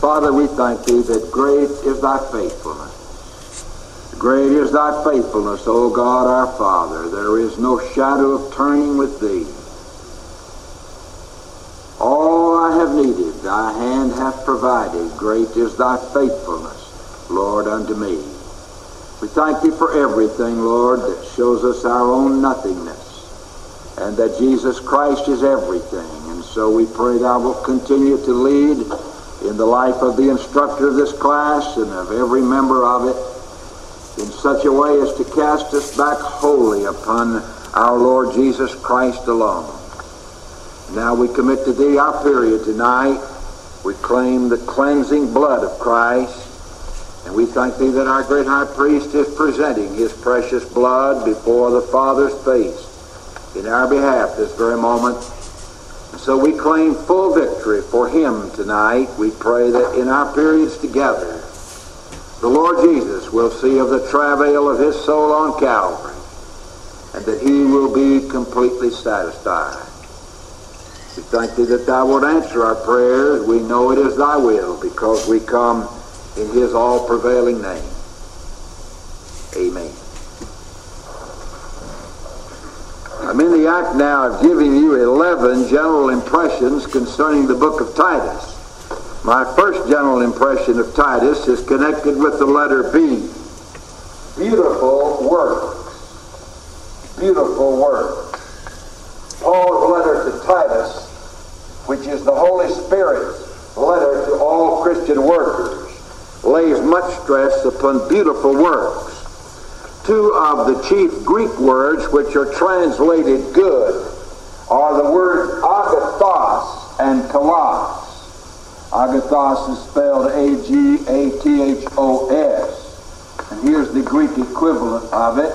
Father, we thank Thee that great is Thy faithfulness. Great is Thy faithfulness, O God our Father. There is no shadow of turning with Thee. All I have needed, Thy hand hath provided. Great is Thy faithfulness, Lord, unto me. We thank Thee for everything, Lord, that shows us our own nothingness, and that Jesus Christ is everything. And so we pray Thou wilt continue to lead in the life of the instructor of this class and of every member of it in such a way as to cast us back wholly upon our Lord Jesus Christ alone. Now we commit to Thee our period tonight. We claim the cleansing blood of Christ, and we thank Thee that our great high priest is presenting his precious blood before the Father's face in our behalf this very moment. And so we claim full victory for him tonight. We pray that in our periods together, the Lord Jesus will see of the travail of his soul on Calvary, and that he will be completely satisfied. We thank Thee that Thou wilt answer our prayers. We know it is Thy will, because we come in his all-prevailing name. Amen. I'm in the act now of giving you 11 general impressions concerning the book of Titus. My first general impression of Titus is connected with the letter B. Beautiful works. Beautiful works. Paul's letter to Titus, which is the Holy Spirit's letter to all Christian workers, lays much stress upon beautiful works. Two of the chief Greek words which are translated good are the words agathos and kalos. Agathos is spelled A-G-A-T-H-O-S. And here's the Greek equivalent of it,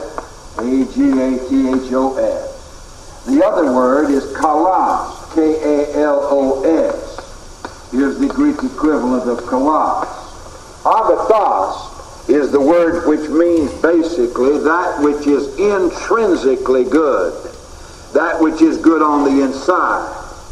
A-G-A-T-H-O-S. The other word is kalos, K-A-L-O-S. Here's the Greek equivalent of kalos. Agathos is the word which means basically that which is intrinsically good, that which is good on the inside.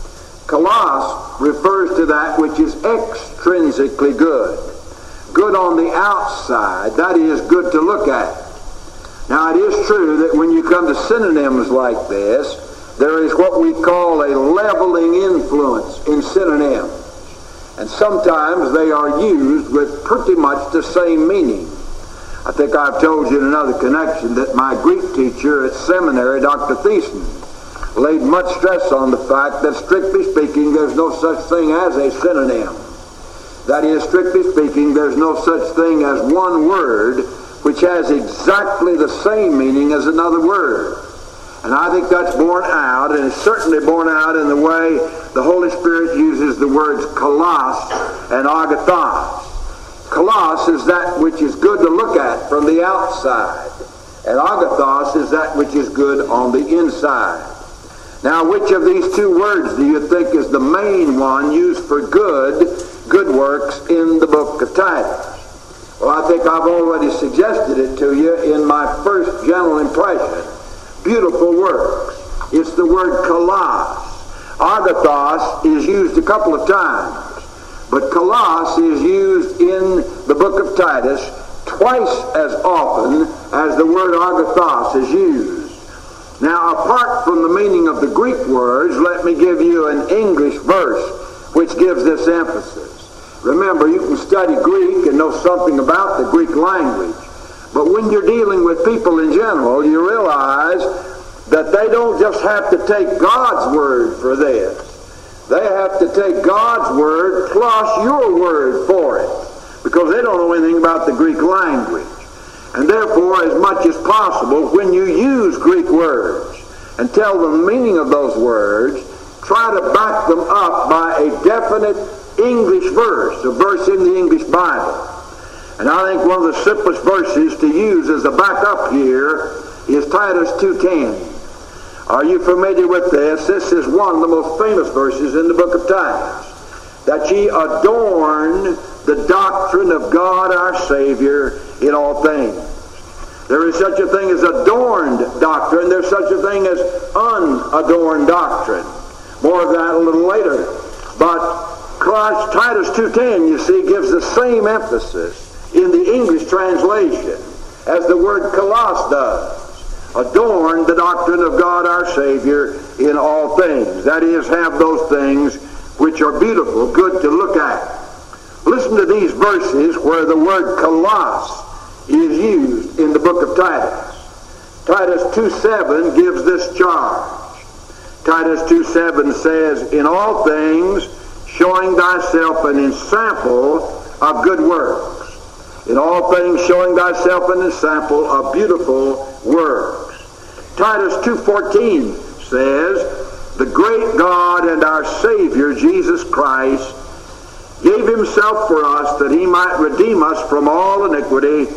Kalos refers to that which is extrinsically good, good on the outside, that is, good to look at. Now, it is true that when you come to synonyms like this, there is what we call a leveling influence in synonyms. And sometimes they are used with pretty much the same meaning. I think I've told you in another connection that my Greek teacher at seminary, Dr. Thiessen, laid much stress on the fact that, strictly speaking, there's no such thing as a synonym. That is, strictly speaking, there's no such thing as one word which has exactly the same meaning as another word. And I think that's borne out, and it's certainly borne out in the way the Holy Spirit uses the words kalos and agathos. Kalos is that which is good to look at from the outside, and agathos is that which is good on the inside. Now, which of these two words do you think is the main one used for good works in the book of Titus? Well, I think I've already suggested it to you in my first general impression. Beautiful works. It's the word kalos. Agathos is used a couple of times, but kalos is used in the book of Titus twice as often as the word agathos is used. Now, apart from the meaning of the Greek words, let me give you an English verse which gives this emphasis. Remember, you can study Greek and know something about the Greek language, but when you're dealing with people in general, you realize that they don't just have to take God's word for this. They have to take God's word plus your word for it, because they don't know anything about the Greek language. And therefore, as much as possible, when you use Greek words and tell them the meaning of those words, try to back them up by a definite English verse, a verse in the English Bible. And I think one of the simplest verses to use as a backup here is Titus 2:10. Are you familiar with this? This is one of the most famous verses in the book of Titus. That ye adorn the doctrine of God our Savior in all things. There is such a thing as adorned doctrine. There's such a thing as unadorned doctrine. More of that a little later. But Likewise, Titus 2:10, you see, gives the same emphasis in the English translation as the word kalos does. Adorn the doctrine of God our Savior in all things. That is, have those things which are beautiful, good to look at. Listen to these verses where the word kalos is used in the book of Titus. Titus 2:7 gives this charge. Titus 2:7 says, in all things, showing thyself an ensample of good works. In all things, showing thyself an ensample of beautiful works. Titus 2:14 says, the great God and our Savior, Jesus Christ, gave himself for us that he might redeem us from all iniquity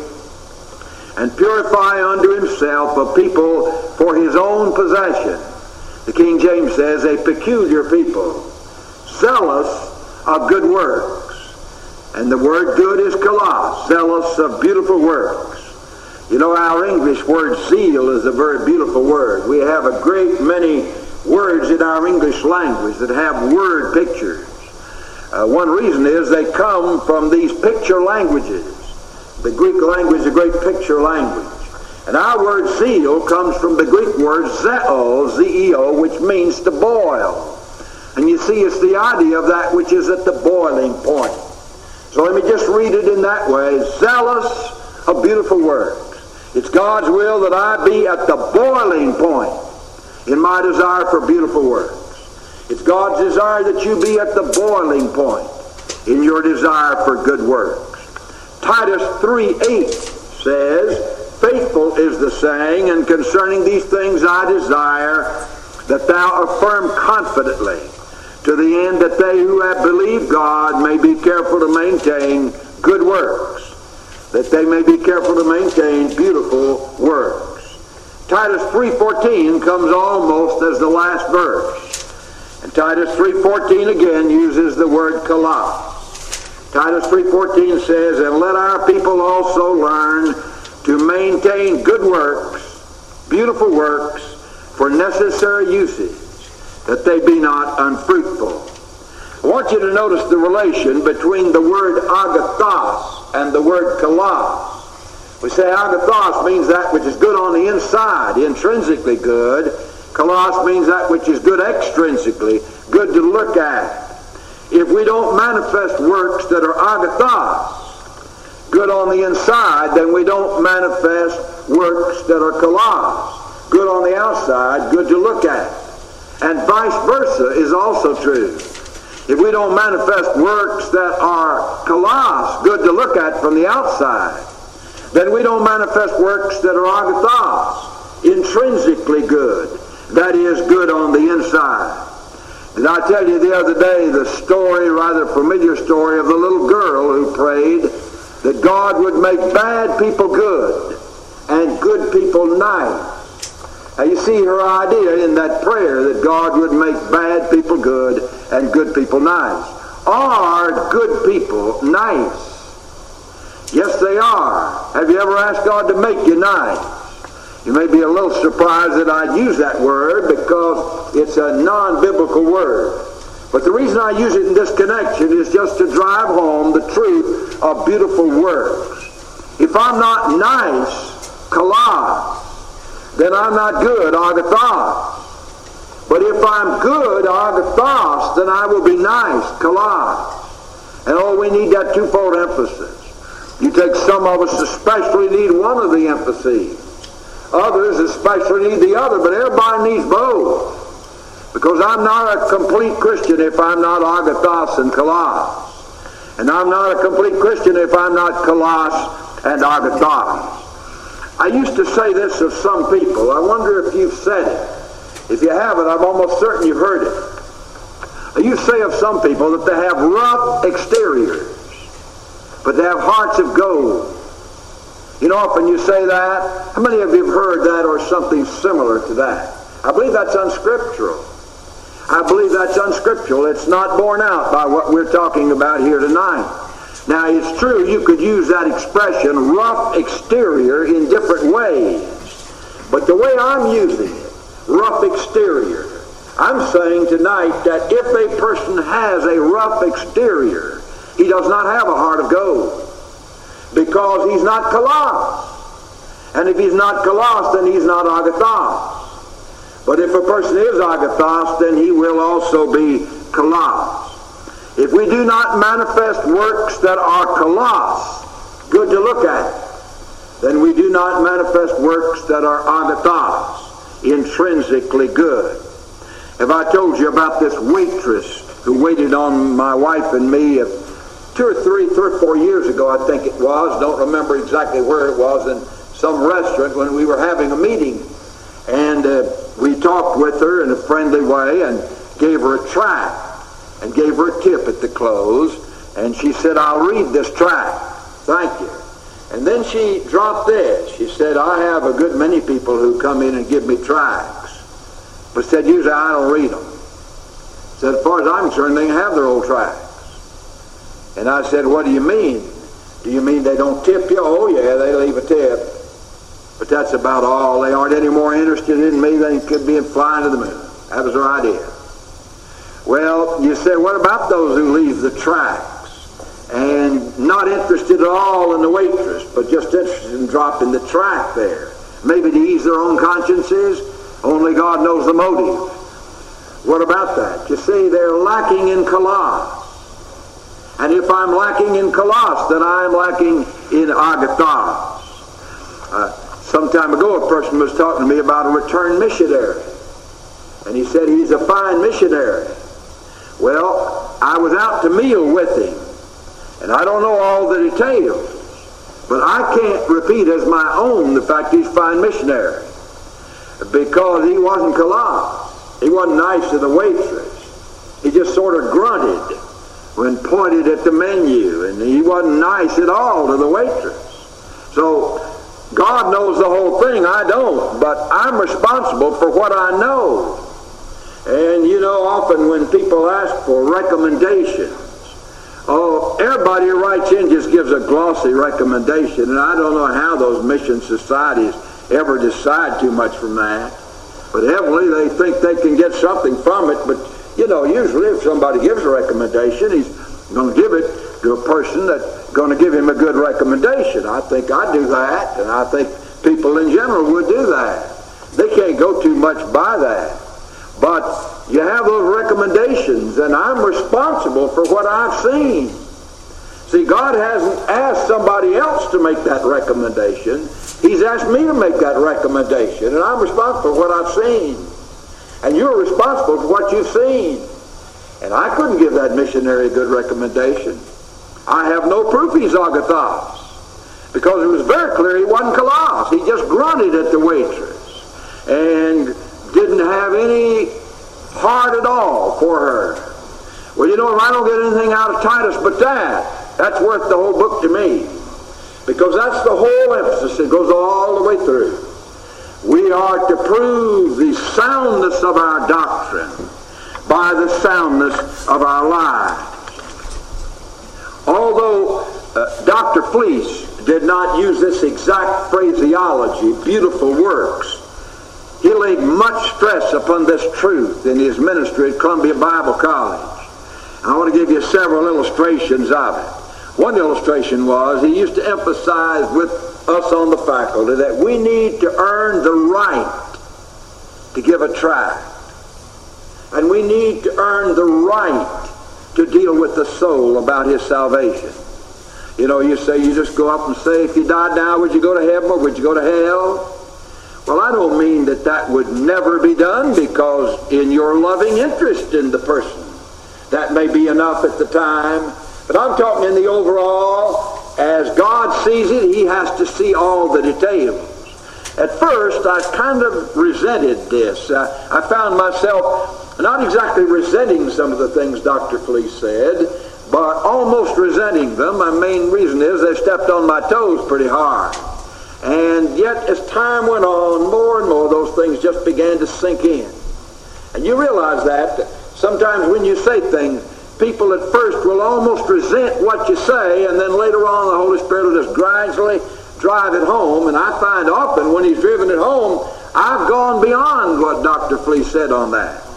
and purify unto himself a people for his own possession. The King James says, a peculiar people, zealous of good works. And the word good is kalos, zealous of beautiful works. You know, our English word zeal is a very beautiful word. We have a great many words in our English language that have word pictures. One reason is they come from these picture languages. The Greek language is a great picture language. And our word zeal comes from the Greek word zeo, Z-E-O, which means to boil. And you see, it's the idea of that which is at the boiling point. So let me just read it in that way. Zealous of beautiful works. It's God's will that I be at the boiling point in my desire for beautiful works. It's God's desire that you be at the boiling point in your desire for good works. Titus 3:8 says, faithful is the saying, and concerning these things I desire that thou affirm confidently, to the end that they who have believed God may be careful to maintain good works, that they may be careful to maintain beautiful works. Titus 3:14 comes almost as the last verse. And Titus 3:14 again uses the word kalos. Titus 3:14 says, and let our people also learn to maintain good works, beautiful works, for necessary usage, that they be not unfruitful. I want you to notice the relation between the word agathos and the word kalos. We say agathos means that which is good on the inside, intrinsically good. Kalos means that which is good extrinsically, good to look at. If we don't manifest works that are agathos, good on the inside, then we don't manifest works that are kalos, good on the outside, good to look at. And vice versa is also true. If we don't manifest works that are kalos, good to look at from the outside, then we don't manifest works that are agathos, intrinsically good, that is, good on the inside. Did I tell you the other day the story, rather familiar story, of the little girl who prayed that God would make bad people good and good people nice? Now you see her idea in that prayer that God would make bad people good and good people nice. Are good people nice? Yes, they are. Have you ever asked God to make you nice? You may be a little surprised that I use that word because it's a non-biblical word. But the reason I use it in this connection is just to drive home the truth of beautiful works. If I'm not nice, kalos, then I'm not good, agathos. But if I'm good, agathos, then I will be nice, kalos. And we need that twofold emphasis. You take some of us especially need one of the emphases. Others especially need the other, but everybody needs both. Because I'm not a complete Christian if I'm not agathos and kalos. And I'm not a complete Christian if I'm not kalos and agathos. I used to say this of some people. I wonder if you've said it. If you haven't, I'm almost certain you've heard it. I used to say of some people that they have rough exteriors, but they have hearts of gold. You know, often you say that. How many of you have heard that or something similar to that? I believe that's unscriptural. I believe that's unscriptural. It's not borne out by what we're talking about here tonight. Now, it's true you could use that expression, rough exterior, in different ways. But the way I'm using it, rough exterior, I'm saying tonight that if a person has a rough exterior, he does not have a heart of gold, because he's not kalos. And if he's not kalos, then he's not agathos. But if a person is agathos, then he will also be kalos. If we do not manifest works that are kalos, good to look at, then we do not manifest works that are agathos, intrinsically good. If I told you about this waitress who waited on my wife and me 3 or 4 years ago, I think it was, don't remember exactly where it was, in some restaurant when we were having a meeting. And we talked with her in a friendly way and gave her a tract and gave her a tip at the close. And she said, "I'll read this tract. Thank you." And then she dropped this. She said, "I have a good many people who come in and give me tracts, but said usually I don't read them." Said, "As far as I'm concerned, they can have their old tracts." And I said, "What do you mean? Do you mean they don't tip you?" "Oh yeah, they leave a tip. But that's about all. They aren't any more interested in me than could be flying to the moon." That was her idea. Well, you say, what about those who leave the tracts and not interested at all in the waitress, but just interested in dropping the tract there? Maybe to ease their own consciences. Only God knows the motive. What about that? You see, they're lacking in kalos. And if I'm lacking in kalos, then I'm lacking in agathos. Some time ago, a person was talking to me about a returned missionary. And he said he's a fine missionary. Well, I was out to meal with him. And I don't know all the details. But I can't repeat as my own the fact he's a fine missionary. Because he wasn't kalos. He wasn't nice to the waitress. He just sort of grunted when pointed at the menu. And he wasn't nice at all to the waitress. So God knows the whole thing. I don't. But I'm responsible for what I know. And you know, often when people ask for recommendations, everybody who writes in just gives a glossy recommendation. And I don't know how those mission societies ever decide too much from that. But evidently they think they can get something from it. But you know, usually if somebody gives a recommendation, he's going to give it to a person that's going to give him a good recommendation. I think I do that, and I think people in general would do that. They can't go too much by that. But you have those recommendations, and I'm responsible for what I've seen. See, God hasn't asked somebody else to make that recommendation. He's asked me to make that recommendation, and I'm responsible for what I've seen. And you're responsible for what you've seen. And I couldn't give that missionary a good recommendation. I have no proof he's agathos, because it was very clear he wasn't kalos. He just grunted at the waitress and didn't have any heart at all for her. Well, you know, if I don't get anything out of Titus but that's worth the whole book to me, because that's the whole emphasis. It goes all the way through. We are to prove the soundness of our doctrine by the soundness of our lives. Although Dr. Fleece did not use this exact phraseology, beautiful works, he laid much stress upon this truth in his ministry at Columbia Bible College. I want to give you several illustrations of it. One illustration was he used to emphasize with us on the faculty that we need to earn the right to give a tract. And we need to earn the right to deal with the soul about his salvation. You know, you say, you just go up and say, if you died now, would you go to heaven or would you go to hell? Well, I don't mean that that would never be done, because in your loving interest in the person, that may be enough at the time. But I'm talking in the overall, as God sees it, he has to see all the details. At first, I kind of resented this. I found myself not exactly resenting some of the things Dr. Fleece said, but almost resenting them. My main reason is they stepped on my toes pretty hard. And yet, as time went on, more and more those things just began to sink in. And you realize that sometimes when you say things, people at first will almost resent what you say, and then later on the Holy Spirit will just gradually drive it home. And I find often when he's driven it home, I've gone beyond what Dr. Fleece said on that.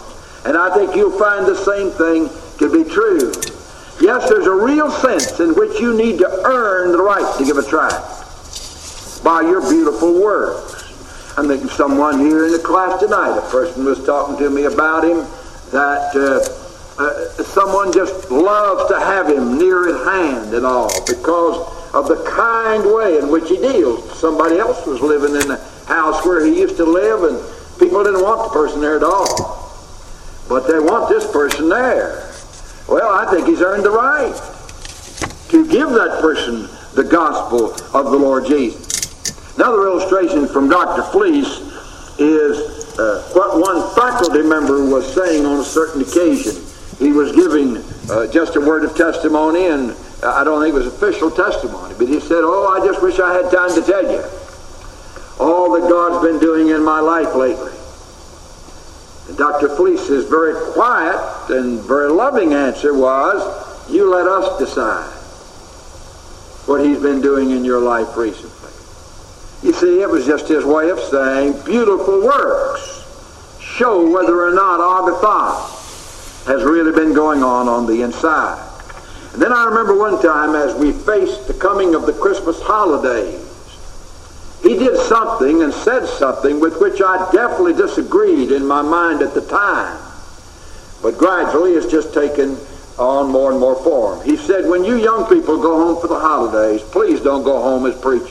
And I think you'll find the same thing to be true. Yes, there's a real sense in which you need to earn the right to give a tract by your beautiful works. I'm thinking of someone here in the class tonight. A person was talking to me about him, that someone just loves to have him near at hand and all because of the kind way in which he deals. Somebody else was living in the house where he used to live, and people didn't want the person there at all. But they want this person there. Well, I think he's earned the right to give that person the gospel of the Lord Jesus. Another illustration from Dr. Fleece is what one faculty member was saying on a certain occasion. He was giving just a word of testimony, and I don't think it was official testimony, but he said, "Oh, I just wish I had time to tell you all that God's been doing in my life lately." And Dr. Fleece's very quiet and very loving answer was, "You let us decide what he's been doing in your life recently." You see, it was just his way of saying beautiful works show whether or not agathos has really been going on the inside. And then I remember one time as we faced the coming of the Christmas holidays, he did something and said something with which I definitely disagreed in my mind at the time. But gradually it's just taken on more and more form. He said, "When you young people go home for the holidays, please don't go home as preachers.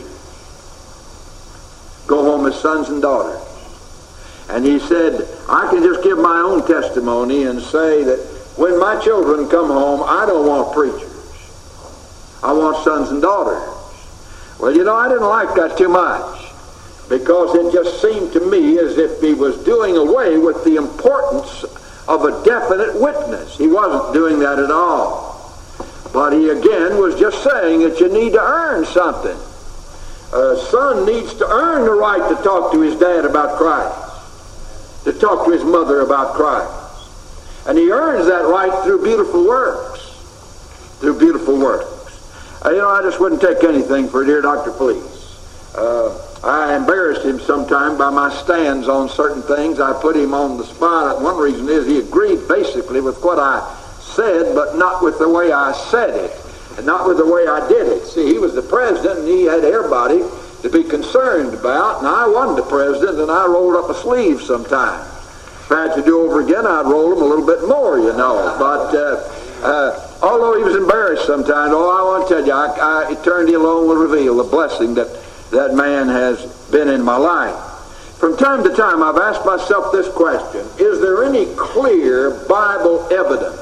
Go home as sons and daughters." And he said, "I can just give my own testimony and say that when my children come home, I don't want preachers. I want sons and daughters." Well, you know, I didn't like that too much, because it just seemed to me as if he was doing away with the importance of a definite witness. He wasn't doing that at all. But he again was just saying that you need to earn something. A son needs to earn the right to talk to his dad about Christ, to talk to his mother about Christ. And he earns that right through beautiful works. Through beautiful works. You know, I just wouldn't take anything for dear Dr. Fleece. I embarrassed him sometime by my stands on certain things. I put him on the spot. One reason is he agreed basically with what I said, but not with the way I said it, and not with the way I did it. See, he was the president, and he had everybody to be concerned about, and I wasn't the president, and I rolled up a sleeve sometimes. If I had to do over again, I'd roll them a little bit more, you know. But although he was embarrassed sometimes, I want to tell you, eternity alone will reveal the blessing that man has been in my life. From time to time, I've asked myself this question: is there any clear Bible evidence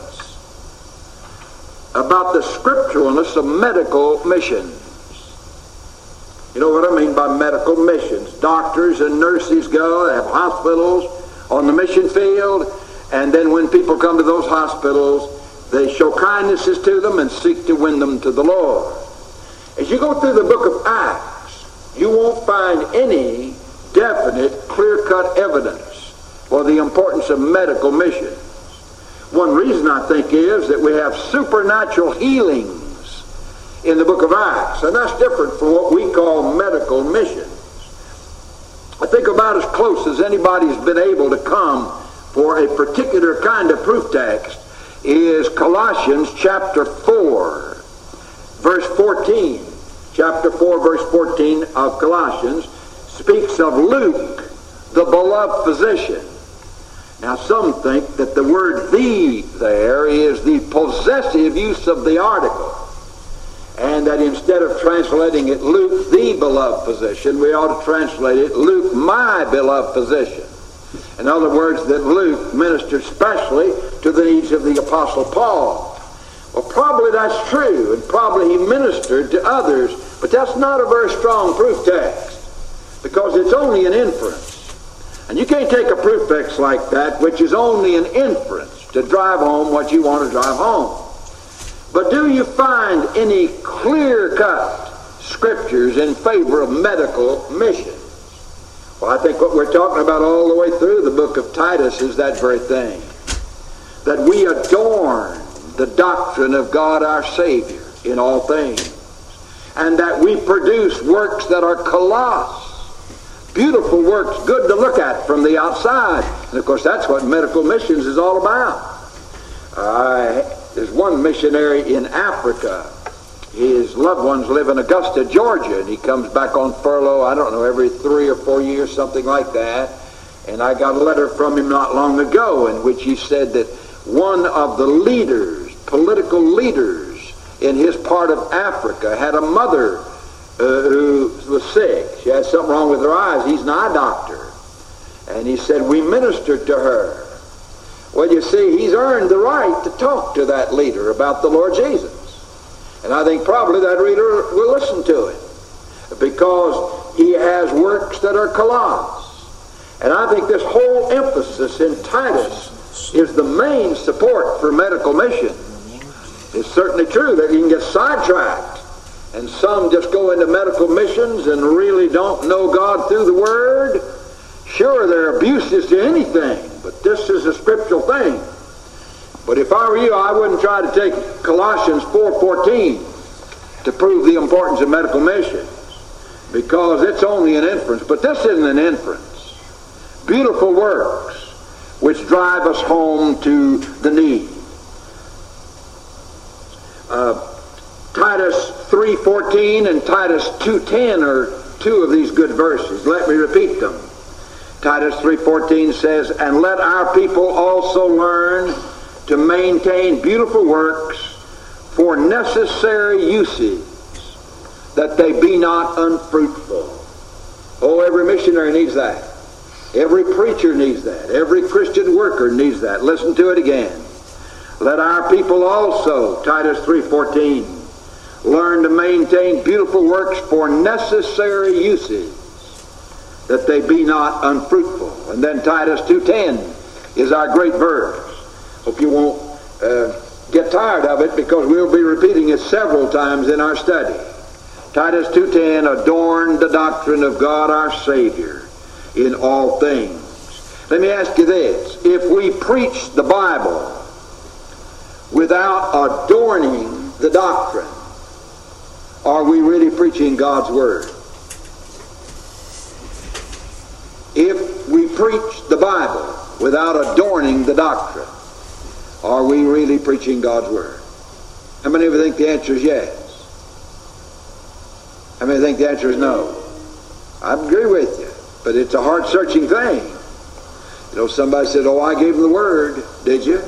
about the scripturalness of medical missions? You know what I mean by medical missions. Doctors and nurses go, they have hospitals on the mission field, and then when people come to those hospitals, they show kindnesses to them and seek to win them to the Lord. As you go through the book of Acts, you won't find any definite, clear-cut evidence for the importance of medical missions. One reason, I think, is that we have supernatural healings in the book of Acts, and that's different from what we call medical missions. I think about as close as anybody's been able to come for a particular kind of proof text is Colossians chapter 4, verse 14. Chapter 4, verse 14 of Colossians speaks of Luke, the beloved physician. Now, some think that the word "the" there is the possessive use of the article, and that instead of translating it Luke, the beloved physician, we ought to translate it Luke, my beloved physician. In other words, that Luke ministered specially to the needs of the Apostle Paul. Well, probably that's true, and probably he ministered to others, but that's not a very strong proof text, because it's only an inference. And you can't take a proof text like that, which is only an inference, to drive home what you want to drive home. But do you find any clear-cut scriptures in favor of medical missions? Well, I think what we're talking about all the way through the book of Titus is that very thing. That we adorn the doctrine of God our Savior in all things. And that we produce works that are colossal. Beautiful works, good to look at from the outside, And of course, that's what medical missions is all about. There's one missionary in Africa. His loved ones live in Augusta, Georgia, and he comes back on furlough, I don't know, every 3 or 4 years, something like that. And I got a letter from him not long ago in which he said that one of the leaders, political leaders in his part of Africa, had a mother who was sick. She had something wrong with her eyes. He's an eye doctor. And he said, we ministered to her. Well, you see, he's earned the right to talk to that leader about the Lord Jesus. And I think probably that reader will listen to it because he has works that are kalos. And I think this whole emphasis in Titus is the main support for medical mission. It's certainly true that you can get sidetracked, and some just go into medical missions and really don't know God through the Word. Sure, there are abuses to anything, but this is a scriptural thing. But if I were you, I wouldn't try to take Colossians 4:14 to prove the importance of medical missions, because it's only an inference. But this isn't an inference. Beautiful works which drive us home to the need. Titus 3:14 and Titus 2:10 are two of these good verses. Let me repeat them. Titus 3:14 says, and let our people also learn to maintain beautiful works for necessary uses, that they be not unfruitful. Oh, every missionary needs that. Every preacher needs that. Every Christian worker needs that. Listen to it again. Let our people also, Titus 3:14, learn to maintain beautiful works for necessary uses, that they be not unfruitful. And then Titus 2:10 is our great verse. Hope you won't get tired of it, because we'll be repeating it several times in our study. Titus 2:10, adorn the doctrine of God our Savior in all things. Let me ask you this. If we preach the Bible without adorning the doctrine, are we really preaching God's Word? If we preach the Bible without adorning the doctrine, are we really preaching God's Word? How many of you think the answer is yes? How many think the answer is no? I agree with you, but it's a heart-searching thing. You know, somebody said, oh, I gave them the Word. Did you?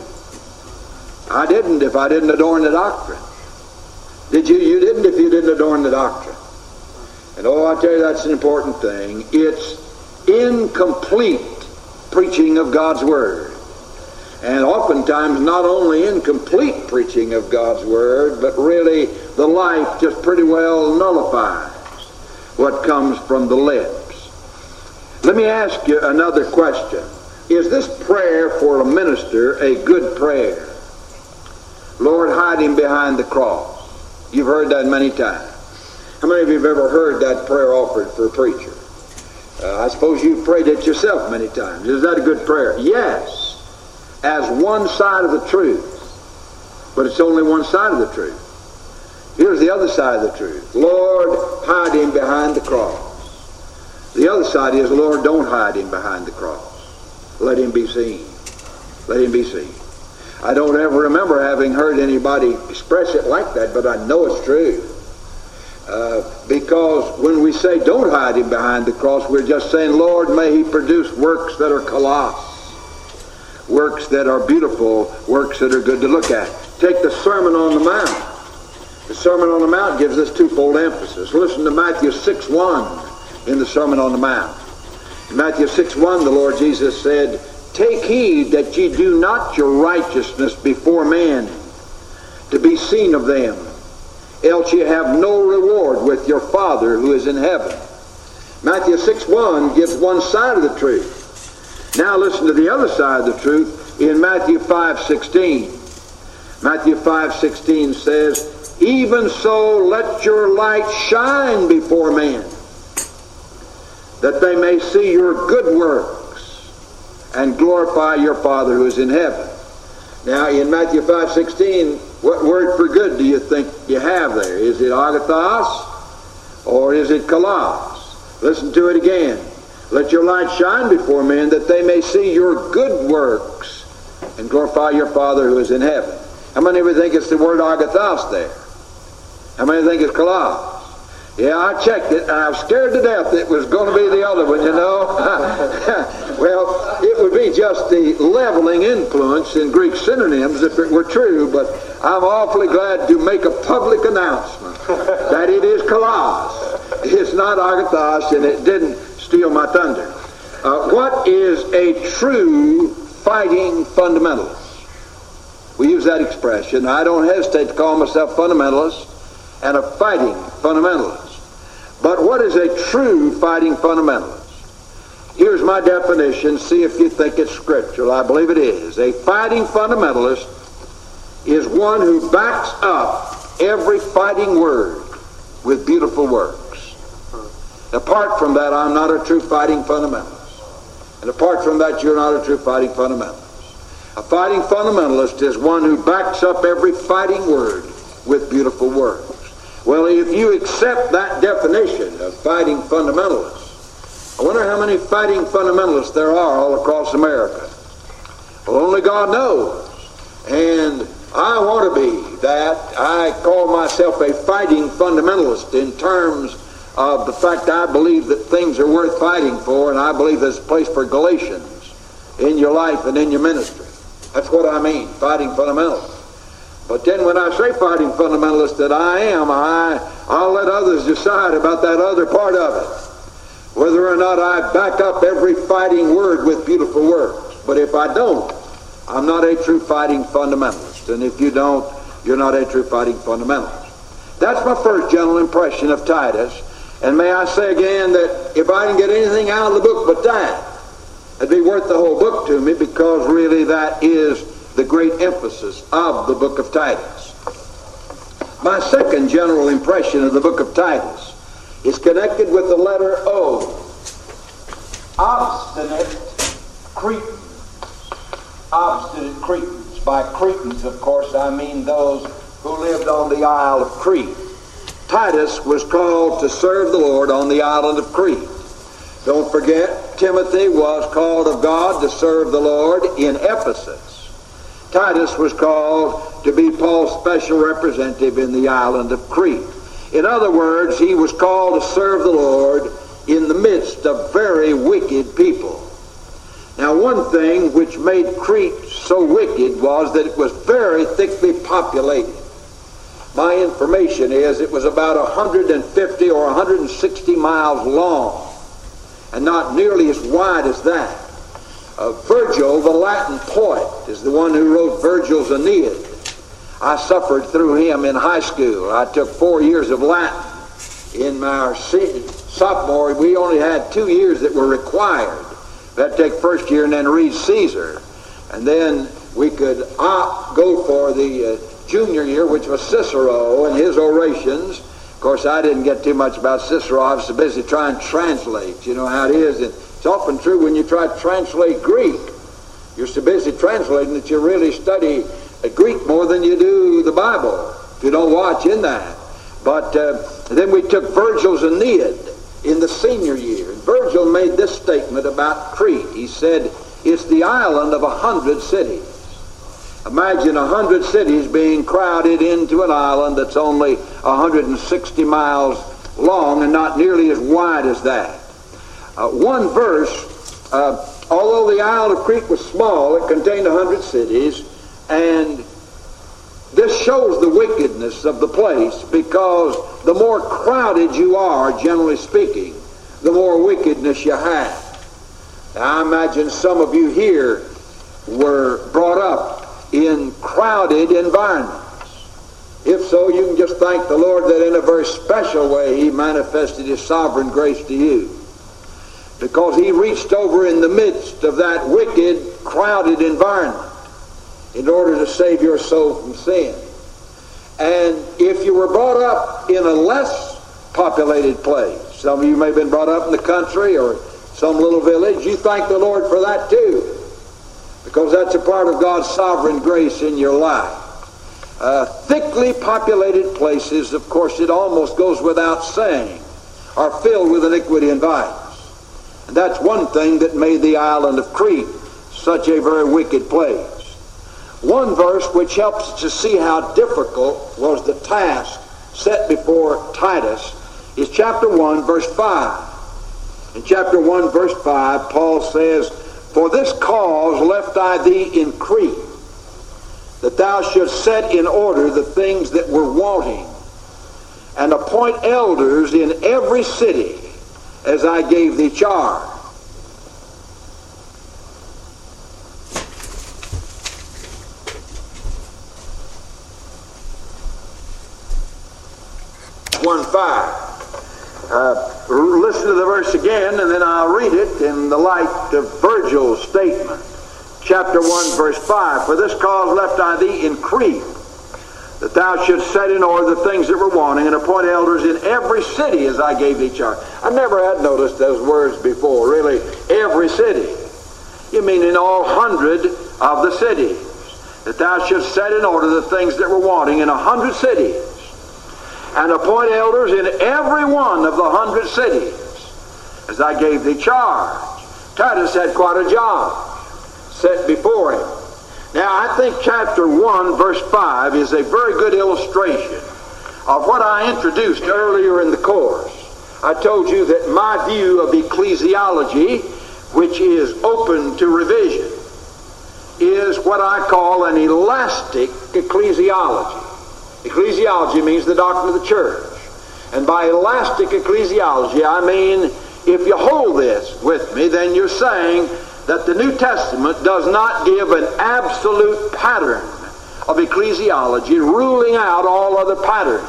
I didn't if I didn't adorn the doctrine. Did you? You didn't if you didn't adorn the doctrine. And oh, I tell you, that's an important thing. It's incomplete preaching of God's Word. And oftentimes not only incomplete preaching of God's Word, but really the life just pretty well nullifies what comes from the lips. Let me ask you another question. Is this prayer for a minister a good prayer? Lord, hide him behind the cross. You've heard that many times. How many of you have ever heard that prayer offered for a preacher? I suppose you've prayed it yourself many times. Is that a good prayer? Yes, as one side of the truth. But it's only one side of the truth. Here's the other side of the truth. Lord, hide him behind the cross. The other side is, Lord, don't hide him behind the cross. Let him be seen. Let him be seen. I don't ever remember having heard anybody express it like that, but I know it's true. Because when we say don't hide him behind the cross, we're just saying, Lord, may he produce works that are kalos, works that are beautiful, works that are good to look at. Take the Sermon on the Mount. The Sermon on the Mount gives us twofold emphasis. Listen to Matthew 6:1 in the Sermon on the Mount. In Matthew 6:1, the Lord Jesus said, take heed that ye do not your righteousness before men to be seen of them, else ye have no reward with your Father who is in heaven. Matthew 6:1 gives one side of the truth. Now listen to the other side of the truth in Matthew 5:16. Matthew 5:16 says, even so let your light shine before men, that they may see your good works and glorify your Father who is in heaven. Now in Matthew 5:16, what word for good do you think you have there? Is it agathos or is it kalos? Listen to it again. Let your light shine before men, that they may see your good works and glorify your Father who is in heaven. How many of you think it's the word agathos there? How many think it's kalos? Yeah, I checked it, and I was scared to death it was going to be the other one, you know. Well, it would be just the leveling influence in Greek synonyms if it were true, but I'm awfully glad to make a public announcement that it is kalos. It's not agathos, and it didn't steal my thunder. What is a true fighting fundamentalist? We use that expression. I don't hesitate to call myself fundamentalist and a fighting fundamentalist. But what is a true fighting fundamentalist? Here's my definition. See if you think it's scriptural. I believe it is. A fighting fundamentalist is one who backs up every fighting word with beautiful works. Apart from that, I'm not a true fighting fundamentalist. And apart from that, you're not a true fighting fundamentalist. A fighting fundamentalist is one who backs up every fighting word with beautiful words. Well, if you accept that definition of fighting fundamentalists, I wonder how many fighting fundamentalists there are all across America. Well, only God knows. And I want to be that. I call myself a fighting fundamentalist in terms of the fact I believe that things are worth fighting for, and I believe there's a place for Galatians in your life and in your ministry. That's what I mean, fighting fundamentalist. But then when I say fighting fundamentalist that I am, I'll let others decide about that other part of it. Whether or not I back up every fighting word with beautiful words. But if I don't, I'm not a true fighting fundamentalist. And if you don't, you're not a true fighting fundamentalist. That's my first general impression of Titus. And may I say again that if I can get anything out of the book but that, it'd be worth the whole book to me, because really that is the great emphasis of the book of Titus. My second general impression of the book of Titus is connected with the letter O. Obstinate Cretans. Obstinate Cretans. By Cretans, of course, I mean those who lived on the Isle of Crete. Titus was called to serve the Lord on the island of Crete. Don't forget, Timothy was called of God to serve the Lord in Ephesus. Titus was called to be Paul's special representative in the island of Crete. In other words, he was called to serve the Lord in the midst of very wicked people. Now, one thing which made Crete so wicked was that it was very thickly populated. My information is it was about 150 or 160 miles long, and not nearly as wide as that. Virgil, the Latin poet, is the one who wrote Virgil's Aeneid. I suffered through him in high school. I took 4 years of Latin. In my sophomore, we only had 2 years that were required. We had to take first year and then read Caesar. And then we could go for the junior year, which was Cicero and his orations. Of course, I didn't get too much about Cicero. I was so busy trying to translate. You know how it is. It's often true when you try to translate Greek. You're so busy translating that you really study Greek more than you do the Bible, if you don't watch in that. But then we took Virgil's Aeneid in the senior year. And Virgil made this statement about Crete. He said, it's the island of 100 cities. Imagine 100 cities being crowded into an island that's only 160 miles long and not nearly as wide as that. One verse, although the isle of Crete was small, it contained 100 cities, and this shows the wickedness of the place, because the more crowded you are, generally speaking, the more wickedness you have. Now, I imagine some of you here were brought up in crowded environments. If so, you can just thank the Lord that in a very special way He manifested His sovereign grace to you, because He reached over in the midst of that wicked, crowded environment in order to save your soul from sin. And if you were brought up in a less populated place, some of you may have been brought up in the country or some little village, you thank the Lord for that too, because that's a part of God's sovereign grace in your life. Thickly populated places, of course, it almost goes without saying, are filled with iniquity and vice. And that's one thing that made the island of Crete such a very wicked place. One verse which helps us to see how difficult was the task set before Titus is chapter 1, verse 5. In chapter 1, verse 5, Paul says, "For this cause left I thee in Crete, that thou shouldst set in order the things that were wanting, and appoint elders in every city, as I gave thee charge." Listen to the verse again, and then I'll read it in the light of Virgil's statement. Chapter 1, verse 5, "For this cause left I thee in Crete, that thou shouldst set in order the things that were wanting, and appoint elders in every city, as I gave thee charge." I never had noticed those words before, really. Every city. You mean in all 100 of the cities. That thou shouldst set in order the things that were wanting in 100 cities, and appoint elders in every one of the 100 cities, as I gave thee charge. Titus had quite a job set before him. Now, I think chapter 1, verse 5 is a very good illustration of what I introduced earlier in the course. I told you that my view of ecclesiology, which is open to revision, is what I call an elastic ecclesiology. Ecclesiology means the doctrine of the church. And by elastic ecclesiology, I mean, if you hold this with me, then you're saying that the New Testament does not give an absolute pattern of ecclesiology, ruling out all other patterns.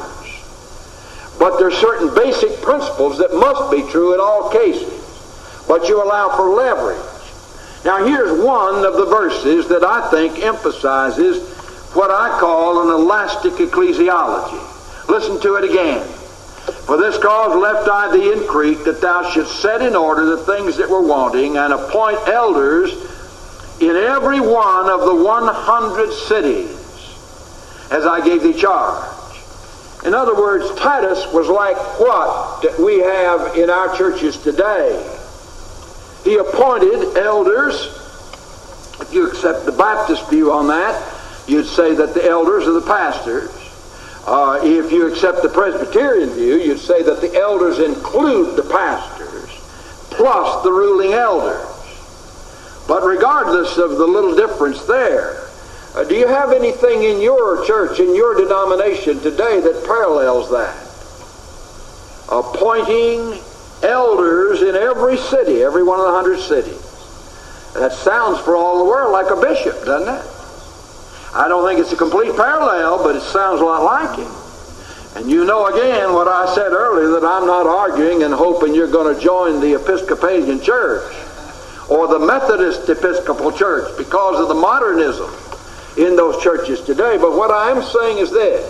But there are certain basic principles that must be true in all cases. But you allow for leverage. Now here's one of the verses that I think emphasizes what I call an elastic ecclesiology. Listen to it again. "For this cause left I thee in Crete, that thou shouldst set in order the things that were wanting, and appoint elders in every one of the 100 cities, as I gave thee charge." In other words, Titus was like what we have in our churches today. He appointed elders. If you accept the Baptist view on that, you'd say that the elders are the pastors. If you accept the Presbyterian view, you'd say that the elders include the pastors, plus the ruling elders. But regardless of the little difference there, do you have anything in your church, in your denomination today that parallels that? Appointing elders in every city, every one of the 100 cities. That sounds for all the world like a bishop, doesn't it? I don't think it's a complete parallel, but it sounds a lot like it. And you know again what I said earlier, that I'm not arguing and hoping you're going to join the Episcopalian Church or the Methodist Episcopal Church because of the modernism in those churches today. But what I am saying is this: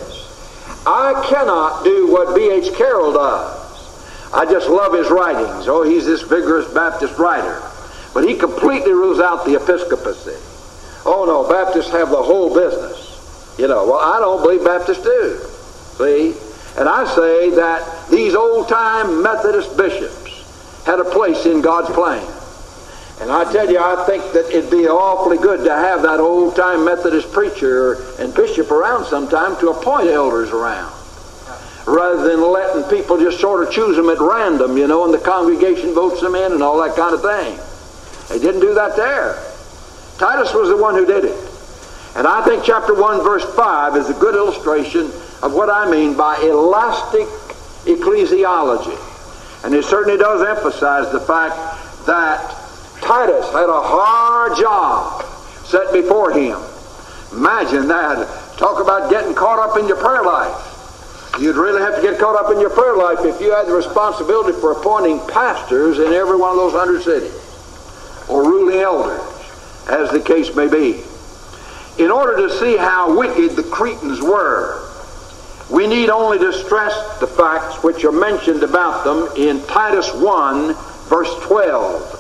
I cannot do what B.H. Carroll does. I just love his writings. Oh, he's this vigorous Baptist writer. But he completely rules out the episcopacy. Oh no, Baptists have the whole business. You know, well, I don't believe Baptists do. See? And I say that these old-time Methodist bishops had a place in God's plan. And I tell you, I think that it'd be awfully good to have that old-time Methodist preacher and bishop around sometime to appoint elders around, rather than letting people just sort of choose them at random, you know, and the congregation votes them in and all that kind of thing. They didn't do that there. Titus was the one who did it. And I think chapter 1, verse 5 is a good illustration of what I mean by elastic ecclesiology. And it certainly does emphasize the fact that Titus had a hard job set before him. Imagine that. Talk about getting caught up in your prayer life. You'd really have to get caught up in your prayer life if you had the responsibility for appointing pastors in every one of those 100 cities, or ruling elders, as the case may be. In order to see how wicked the Cretans were, we need only to stress the facts which are mentioned about them in Titus 1, verse 12.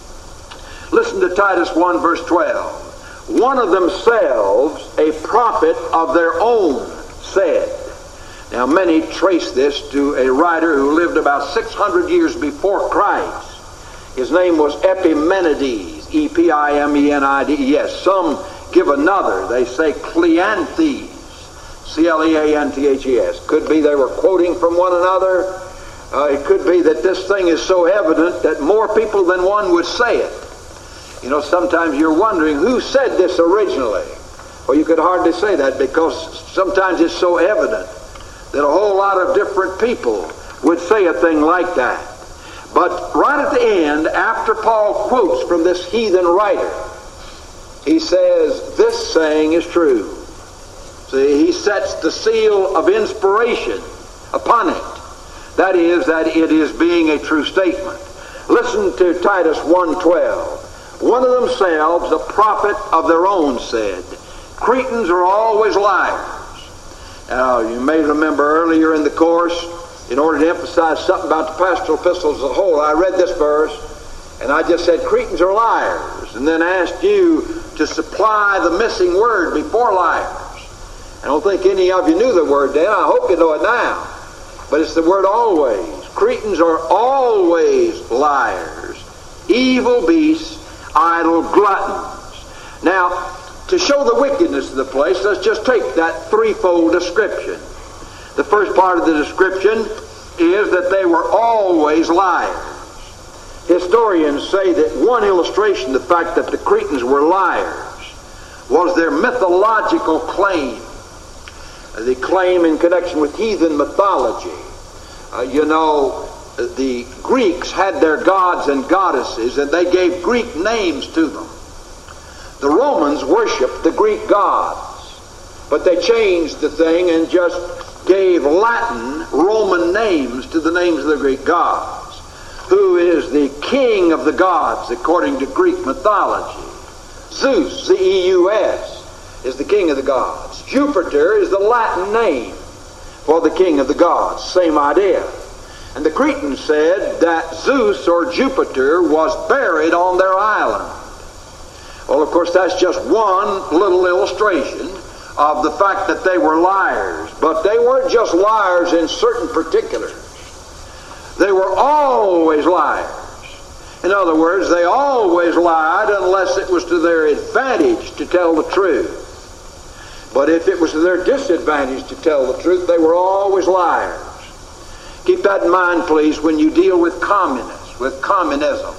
Listen to Titus 1, verse 12. "One of themselves, a prophet of their own, said." Now many trace this to a writer who lived about 600 years before Christ His name was Epimenides, E-P-I-M-E-N-I-D-E-S. Some give another. They say Cleanthes, C-L-E-A-N-T-H-E-S. Could be they were quoting from one another. It could be that this thing is so evident that more people than one would say it. You know, sometimes you're wondering who said this originally. Well, you could hardly say that because sometimes it's so evident that a whole lot of different people would say a thing like that. But right at the end, after Paul quotes from this heathen writer, he says, this saying is true. See, he sets the seal of inspiration upon it. That is, that it is being a true statement. Listen to Titus 1:12. One of themselves, a prophet of their own, said, Cretans are always liars. Now, you may remember earlier in the course, in order to emphasize something about the pastoral epistles as a whole, I read this verse, and I just said, Cretans are liars, and then asked you to supply the missing word before liars. I don't think any of you knew the word then. I hope you know it now. But it's the word always. Cretans are always liars, evil beasts, idle gluttons. Now, to show the wickedness of the place, let's just take that threefold description. The first part of the description is that they were always liars. Historians say that one illustration of the fact that the Cretans were liars was their mythological claim. The claim in connection with heathen mythology. The Greeks had their gods and goddesses, and they gave Greek names to them. The Romans worshipped the Greek gods, but they changed the thing and just gave Latin Roman names to the names of the Greek gods. Who is the king of the gods according to Greek mythology? Zeus, Z-E-U-S, is the king of the gods. Jupiter is the Latin name for the king of the gods. Same idea. And the Cretans said that Zeus or Jupiter was buried on their island. Well, of course, that's just one little illustration of the fact that they were liars. But they weren't just liars in certain particulars. They were always liars. In other words, they always lied unless it was to their advantage to tell the truth. But if it was to their disadvantage to tell the truth, they were always liars. Keep that in mind, please, when you deal with communists, with communism.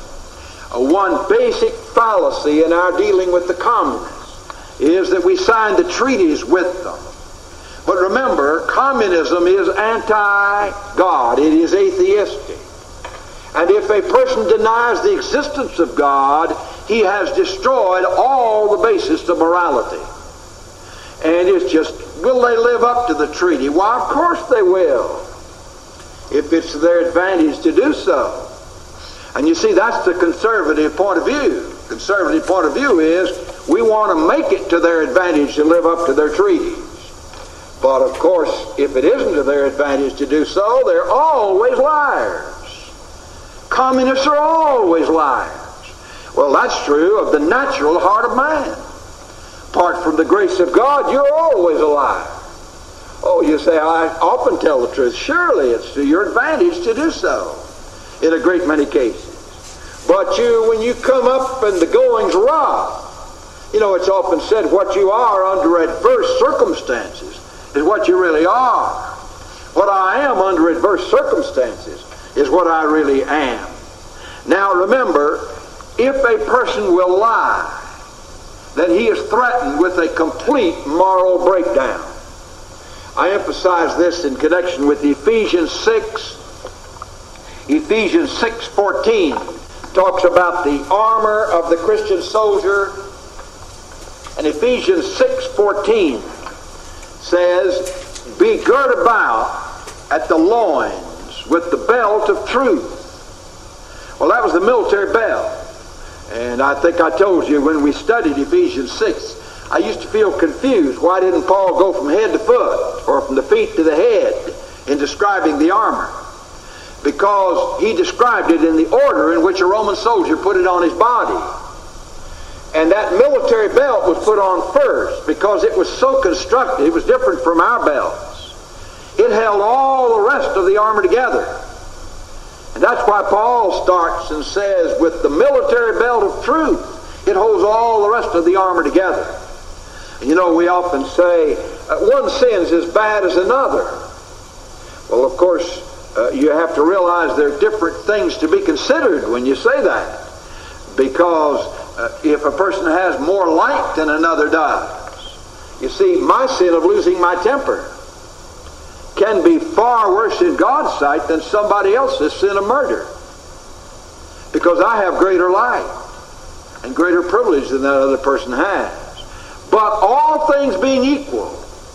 One basic fallacy in our dealing with the communists is that we signed the treaties with them. But remember, communism is anti-God. It is atheistic. And if a person denies the existence of God, he has destroyed all the basis of morality. And it's just, will they live up to the treaty? Why, of course they will, if it's to their advantage to do so. And you see, that's the conservative point of view. Conservative point of view is we want to make it to their advantage to live up to their treaties. But of course, if it isn't to their advantage to do so, they're always liars. Communists are always liars. Well, that's true of the natural heart of man. Apart from the grace of God, you're always a liar. Oh, you say, I often tell the truth. Surely it's to your advantage to do so in a great many cases. But when you come up and the going's rough, it's often said what you are under adverse circumstances is what you really are. What I am under adverse circumstances is what I really am. Now remember, if a person will lie, then he is threatened with a complete moral breakdown. I emphasize this in connection with Ephesians 6. Ephesians 6:14 talks about the armor of the Christian soldier. And Ephesians 6:14 says, be girt about at the loins with the belt of truth. Well, that was the military belt. And I think I told you when we studied Ephesians 6, I used to feel confused. Why didn't Paul go from head to foot or from the feet to the head in describing the armor? Because he described it in the order in which a Roman soldier put it on his body. And that military belt was put on first because it was so constructed. It was different from our belts. It held all the rest of the armor together. And that's why Paul starts and says, with the military belt of truth, it holds all the rest of the armor together. And you know, we often say, one sin's as bad as another. Well, of course, you have to realize there are different things to be considered when you say that. Because if a person has more light than another does, you see, my sin of losing my temper can be far worse in God's sight than somebody else's sin of murder. Because I have greater light and greater privilege than that other person has. But all things being equal,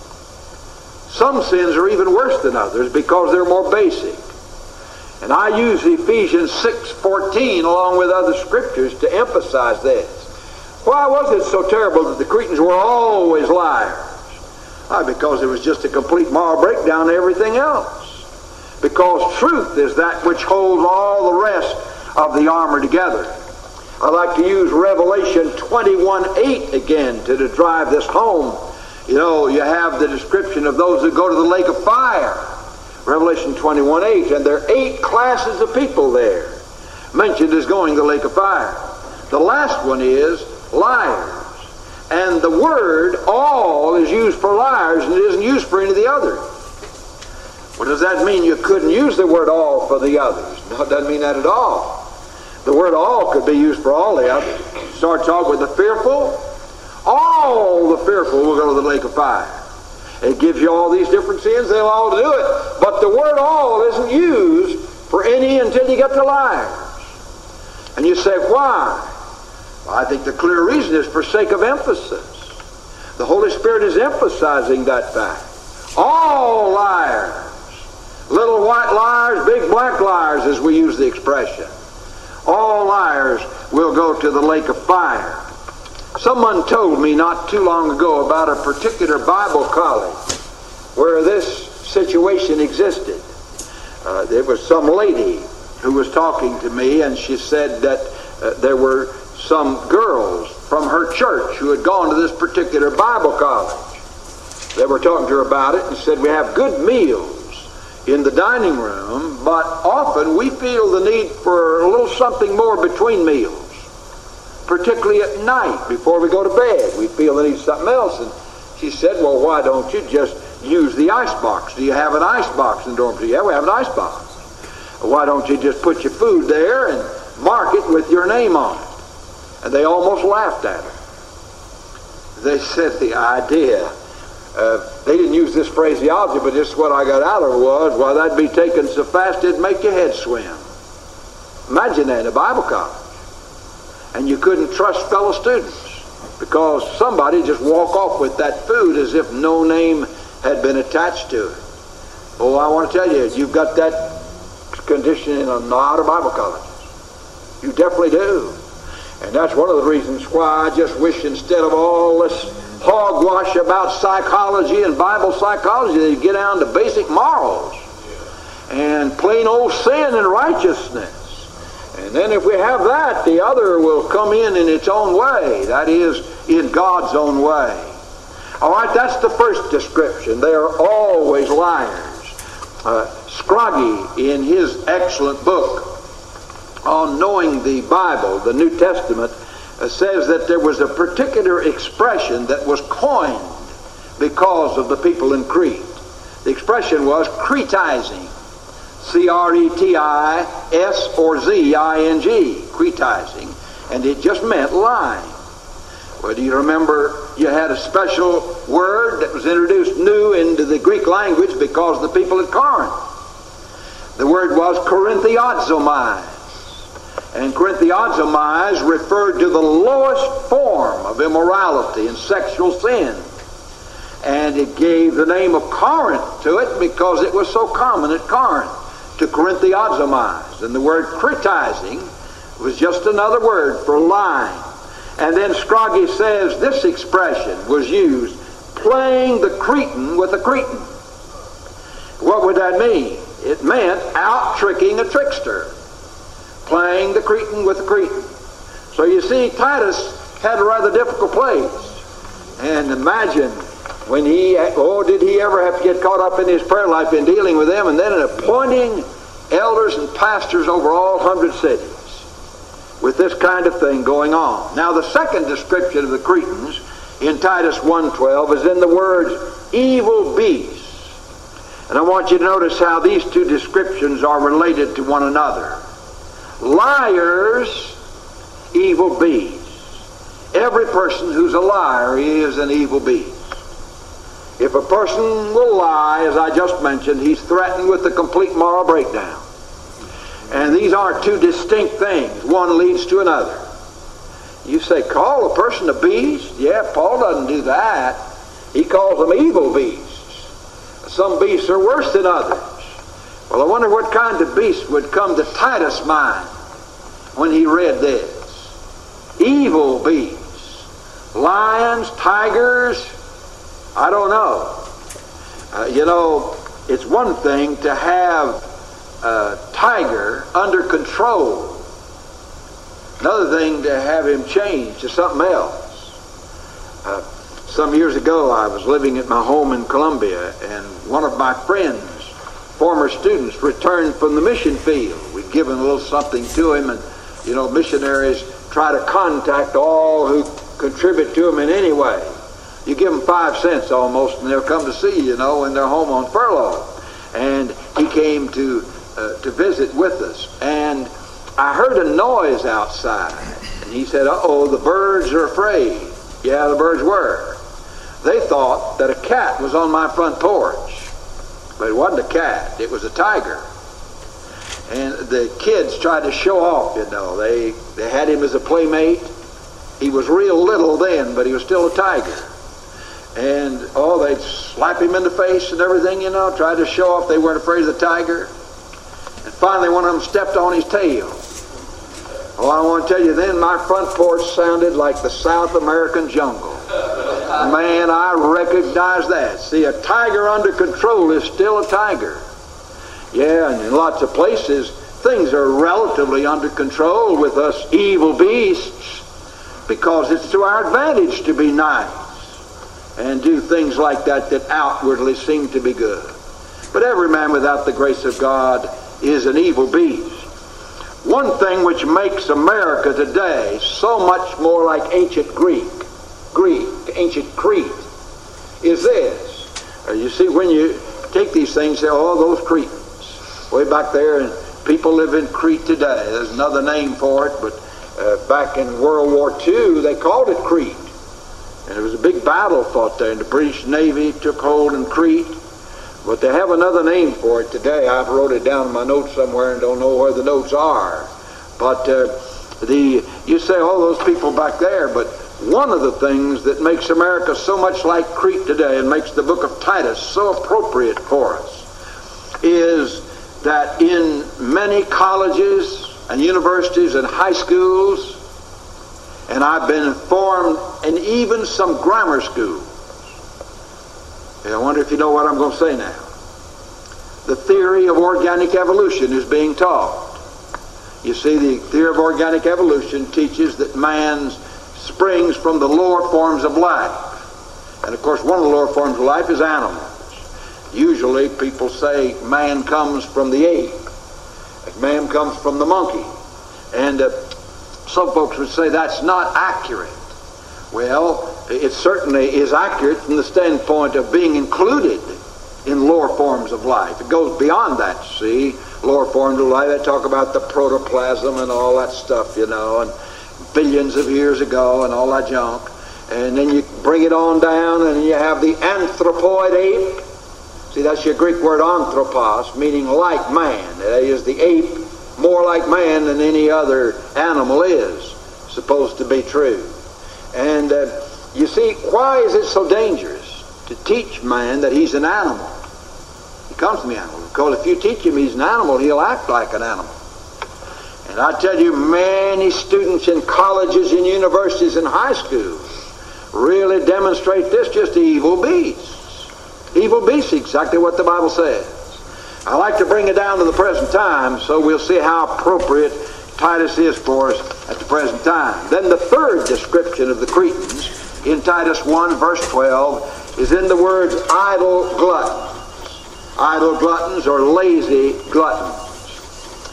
some sins are even worse than others because they're more basic. And I use Ephesians 6:14 along with other scriptures to emphasize this. Why was it so terrible that the Cretans were always liars? Why? Because it was just a complete moral breakdown of everything else. Because truth is that which holds all the rest of the armor together. I like to use Revelation 21:8 again to drive this home. You know, you have the description of those that go to the lake of fire. Revelation 21:8, and there are 8 classes of people there mentioned as going to the lake of fire. The last one is liars. And the word all is used for liars, and it isn't used for any of the others. Well, does that mean you couldn't use the word all for the others? No, it doesn't mean that at all. The word all could be used for all the others. It starts off with the fearful. All the fearful will go to the lake of fire. It gives you all these different sins, they'll all do it. But the word all isn't used for any until you get to liars. And you say, why? Well, I think the clear reason is for sake of emphasis. The Holy Spirit is emphasizing that fact. All liars, little white liars, big black liars, as we use the expression, all liars will go to the lake of fire. Someone told me not too long ago about a particular Bible college where this situation existed. There was some lady who was talking to me, and she said that there were some girls from her church who had gone to this particular Bible college. They were talking to her about it and said, we have good meals in the dining room, but often we feel the need for a little something more between meals. Particularly at night before we go to bed, we feel the need of something else. And she said, well, why don't you just use the ice box? Do you have an ice box in the dormitory? Yeah, we have an ice box. Why don't you just put your food there and mark it with your name on it? And they almost laughed at her. They said the idea, they didn't use this phraseology, but just what I got out of it was, well, that'd be taken so fast it'd make your head swim. Imagine that in a Bible college. And you couldn't trust fellow students because somebody just walk off with that food as if no name had been attached to it. Oh, I want to tell you, you've got that condition in a lot of Bible colleges. You definitely do. And that's one of the reasons why I just wish instead of all this hogwash about psychology and Bible psychology, they'd get down to basic morals and plain old sin and righteousness. And then if we have that, the other will come in its own way. That is, in God's own way. All right, that's the first description. They are always liars. Scroggie, in his excellent book on knowing the Bible, the New Testament, says that there was a particular expression that was coined because of the people in Crete. The expression was Cretising. C-R-E-T-I-S or Z-I-N-G, Cretising, and it just meant lying. Well, do you remember you had a special word that was introduced new into the Greek language because of the people at Corinth? The word was Corinthiozomai. And Corinthiozomai referred to the lowest form of immorality and sexual sin. And it gave the name of Corinth to it because it was so common at Corinth to Corinthiozomai. And the word Cretising was just another word for lying. And then Scroggie says this expression was used, playing the Cretan with a Cretan. What would that mean? It meant out-tricking a trickster. Playing the Cretan with the Cretan. So you see, Titus had a rather difficult place. And imagine when did he ever have to get caught up in his prayer life in dealing with them, and then in appointing elders and pastors over all 100 cities with this kind of thing going on. Now, the second description of the Cretans in Titus 1:12 is in the words evil beasts. And I want you to notice how these two descriptions are related to one another. Liars, evil beasts. Every person who's a liar is an evil beast. If a person will lie, as I just mentioned, he's threatened with a complete moral breakdown. And these are two distinct things. One leads to another. You say, call a person a beast? Yeah, Paul doesn't do that. He calls them evil beasts. Some beasts are worse than others. Well, I wonder what kind of beast would come to Titus' mind when he read this. Evil beasts. Lions, tigers, I don't know. It's one thing to have a tiger under control. Another thing to have him change to something else. Some years ago, I was living at my home in Columbia, and one of my friends, former students, returned from the mission field. We'd given a little something to him, and, missionaries try to contact all who contribute to them in any way. You give them 5 cents almost, and they'll come to see you, when they're home on furlough. And he came to visit with us, and I heard a noise outside, and he said, "Uh-oh, the birds are afraid." Yeah, the birds were. They thought that a cat was on my front porch, but it wasn't a cat, it was a tiger. And the kids tried to show off, they had him as a playmate. He was real little then, but he was still a tiger. And, they'd slap him in the face and everything, tried to show off they weren't afraid of the tiger. And finally one of them stepped on his tail. Oh, I want to tell you then, my front porch sounded like the South American jungle. Man, I recognize that. See, a tiger under control is still a tiger. Yeah, and in lots of places, things are relatively under control with us evil beasts because it's to our advantage to be nice and do things like that that outwardly seem to be good. But every man without the grace of God is an evil beast. One thing which makes America today so much more like ancient ancient Crete, is this. You see, when you take these things, say, those Cretans, way back there, and people live in Crete today. There's another name for it, but back in World War II, they called it Crete. And there was a big battle fought there, and the British Navy took hold in Crete. But they have another name for it today. I've wrote it down in my notes somewhere and don't know where the notes are. But you say, those people back there, but one of the things that makes America so much like Crete today and makes the book of Titus so appropriate for us is that in many colleges and universities and high schools, and I've been informed, and even some grammar schools, I wonder if you know what I'm going to say now. The theory of organic evolution is being taught. You see, the theory of organic evolution teaches that man springs from the lower forms of life. And of course, one of the lower forms of life is animals. Usually people say man comes from the ape. Man comes from the monkey. And some folks would say that's not accurate. Well, it certainly is accurate from the standpoint of being included in lower forms of life. It goes beyond that, see. Lower forms of life, they talk about the protoplasm and all that stuff, and billions of years ago and all that junk. And then you bring it on down and you have the anthropoid ape. See, that's your Greek word anthropos, meaning like man. That is, the ape more like man than any other animal is supposed to be true. And you see, why is it so dangerous to teach man that he's an animal? He comes from the animal. Because if you teach him he's an animal, he'll act like an animal. And I tell you, many students in colleges and universities and high schools really demonstrate this, just evil beasts. Evil beasts, exactly what the Bible says. I like to bring it down to the present time, so we'll see how appropriate Titus is for us at the present time. Then the third description of the Cretans in Titus 1 verse 12 is in the words idle gluttons. Idle gluttons or lazy gluttons.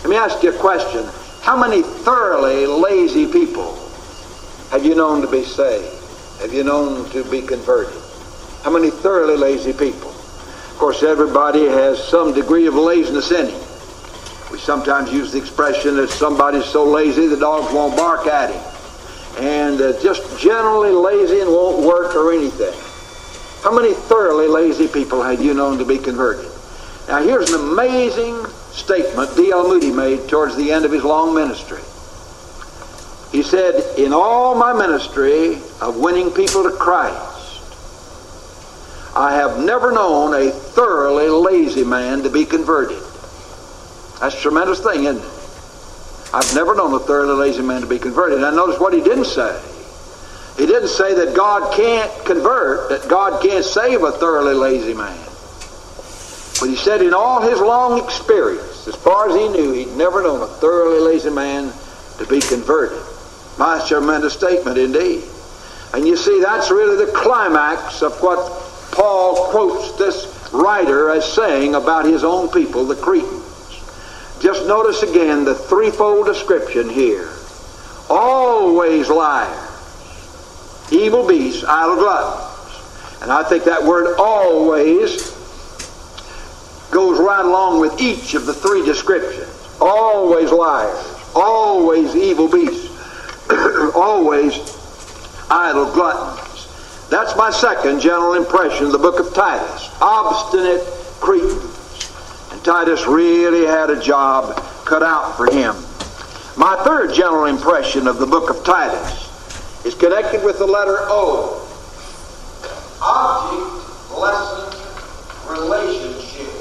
Let me ask you a question. How many thoroughly lazy people have you known to be saved? Have you known to be converted? How many thoroughly lazy people? Of course, everybody has some degree of laziness in him. We sometimes use the expression that somebody's so lazy the dogs won't bark at him. And just generally lazy and won't work or anything. How many thoroughly lazy people have you known to be converted? Now here's an amazing statement D.L. Moody made towards the end of his long ministry. He said, in all my ministry of winning people to Christ, I have never known a thoroughly lazy man to be converted. That's a tremendous thing, isn't it? I've never known a thoroughly lazy man to be converted. Now notice what he didn't say. He didn't say that God can't convert, that God can't save a thoroughly lazy man. But he said in all his long experience, as far as he knew, he'd never known a thoroughly lazy man to be converted. My tremendous statement indeed. And you see, that's really the climax of what Paul quotes this writer as saying about his own people, the Cretans. Just notice again the threefold description here. Always liars, evil beasts, idle gluttons. And I think that word always goes right along with each of the three descriptions. Always liars, always evil beasts, always idle gluttons. That's my second general impression of the book of Titus. Obstinate Cretans. And Titus really had a job cut out for him. My third general impression of the book of Titus is connected with the letter O. Object, lesson, relationship.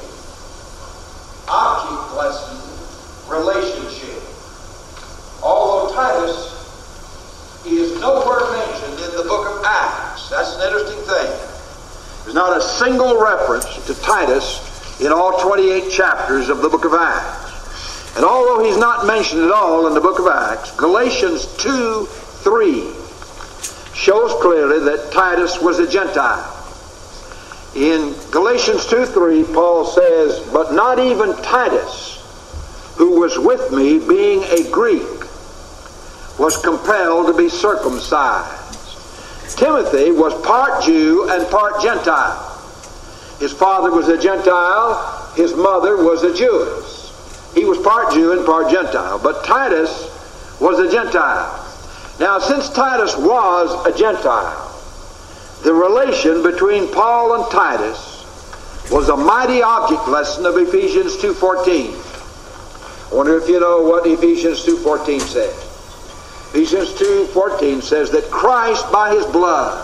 Object, lesson, relationship. Although Titus is nowhere mentioned in the book of Acts. That's an interesting thing. There's not a single reference to Titus in all 28 chapters of the book of Acts. And although he's not mentioned at all in the book of Acts, Galatians 2:3 shows clearly that Titus was a Gentile. In Galatians 2:3, Paul says, but not even Titus, who was with me, being a Greek, was compelled to be circumcised. Timothy was part Jew and part Gentile. His father was a Gentile, his mother was a Jewess. He was part Jew and part Gentile, but Titus was a Gentile. Now, since Titus was a Gentile, the relation between Paul and Titus was a mighty object lesson of Ephesians 2:14. I wonder if you know what Ephesians 2:14 says. Ephesians 2:14 says that Christ by his blood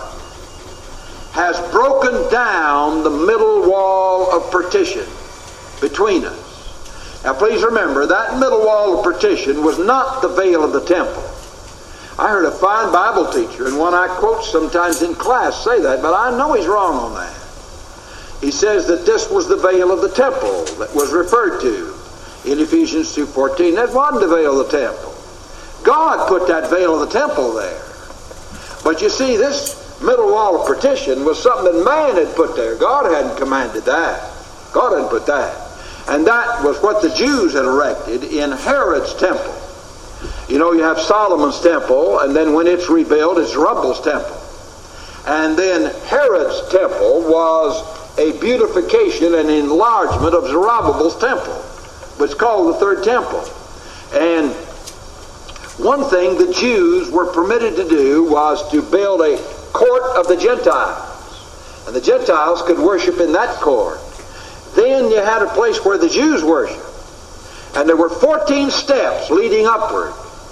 has broken down the middle wall of partition between us. Now please remember, that middle wall of partition was not the veil of the temple. I heard a fine Bible teacher, and one I quote sometimes in class, say that, but I know he's wrong on that. He says that this was the veil of the temple that was referred to in Ephesians 2:14. That wasn't the veil of the temple. God put that veil of the temple there. But you see, this middle wall of partition was something that man had put there. God hadn't commanded that. God hadn't put that. And that was what the Jews had erected in Herod's temple. You know, you have Solomon's temple, and then when it's rebuilt, it's Zerubbabel's temple. And then Herod's temple was a beautification and enlargement of Zerubbabel's temple. But it's called the third temple. And one thing the Jews were permitted to do was to build a court of the Gentiles. And the Gentiles could worship in that court. Then you had a place where the Jews worshiped. And there were 14 steps leading upward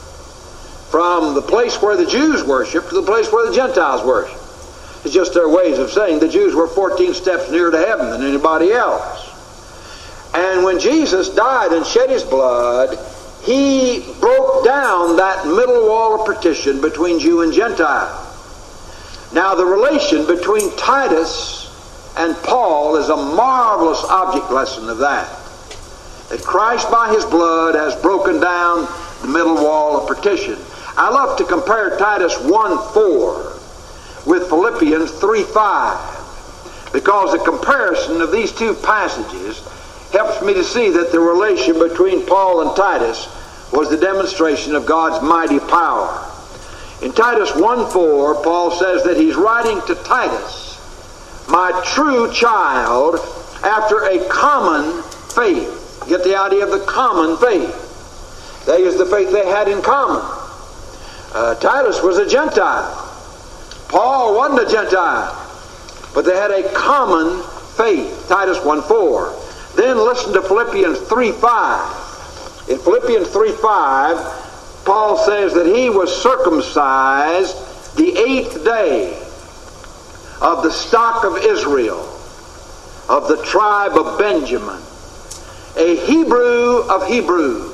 from the place where the Jews worshiped to the place where the Gentiles worshiped. It's just their ways of saying the Jews were 14 steps nearer to heaven than anybody else. And when Jesus died and shed his blood, he broke down that middle wall of partition between Jew and Gentile. Now the relation between Titus and Paul is a marvelous object lesson of that. That Christ by his blood has broken down the middle wall of partition. I love to compare Titus 1:4 with Philippians 3:5 because the comparison of these two passages helps me to see that the relation between Paul and Titus was the demonstration of God's mighty power. In Titus 1:4, Paul says that he's writing to Titus, my true child, after a common faith. Get the idea of the common faith. That is the faith they had in common. Titus was a Gentile. Paul wasn't a Gentile. But they had a common faith. Titus 1:4. Then listen to Philippians 3:5. In Philippians 3:5, Paul says that he was circumcised the 8th day of the stock of Israel, of the tribe of Benjamin, a Hebrew of Hebrews,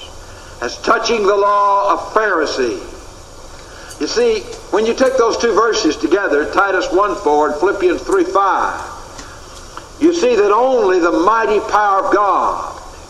as touching the law of Pharisee. You see, when you take those two verses together, Titus 1:4 and Philippians 3:5, you see that only the mighty power of God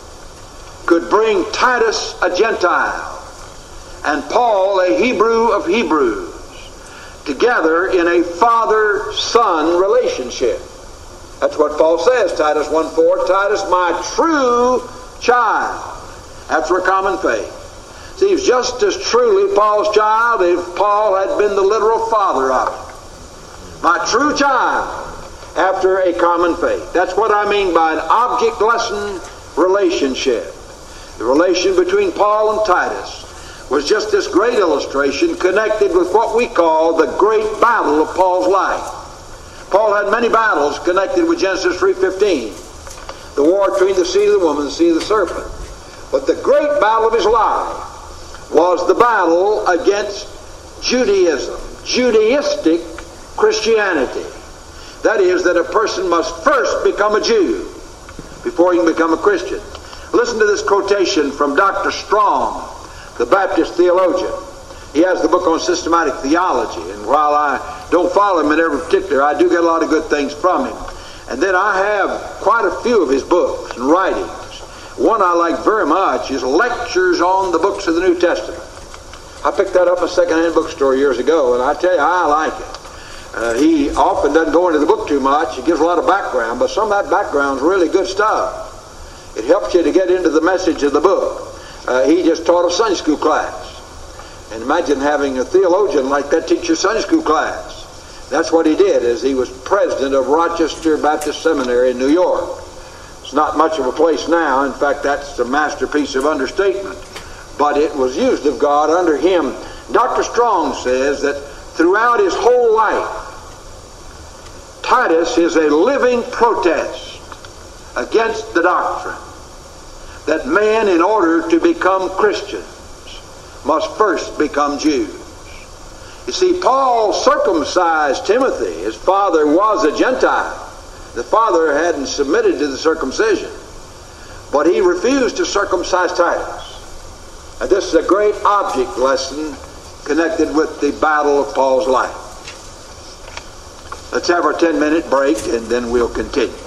could bring Titus, a Gentile, and Paul, a Hebrew of Hebrews, together in a father-son relationship. That's what Paul says, Titus 1:4, Titus, my true child. That's our common faith. See, he was just as truly Paul's child if Paul had been the literal father of it. My true child, after a common faith. That's what I mean by an object-lesson relationship. The relation between Paul and Titus was just this great illustration connected with what we call the great battle of Paul's life. Paul had many battles connected with Genesis 3:15. The war between the seed of the woman and the seed of the serpent. But the great battle of his life was the battle against Judaism, Judaistic Christianity. That is, that a person must first become a Jew before he can become a Christian. Listen to this quotation from Dr. Strong, the Baptist theologian. He has the book on systematic theology, and while I don't follow him in every particular, I do get a lot of good things from him. And then I have quite a few of his books and writings. One I like very much is Lectures on the Books of the New Testament. I picked that up at a second-hand bookstore years ago, and I tell you, I like it. He often doesn't go into the book too much. He gives a lot of background, but some of that background is really good stuff. It helps you to get into the message of the book. He just taught a Sunday school class. And imagine having a theologian like that teach your Sunday school class. That's what he did, as he was president of Rochester Baptist Seminary in New York. It's not much of a place now. In fact, that's a masterpiece of understatement. But it was used of God under him. Dr. Strong says that throughout his whole life, Titus is a living protest against the doctrine that man, in order to become Christians, must first become Jews. You see, Paul circumcised Timothy. His father was a Gentile. The father hadn't submitted to the circumcision. But he refused to circumcise Titus. And this is a great object lesson connected with the battle of Paul's life. Let's have our 10-minute break, and then we'll continue.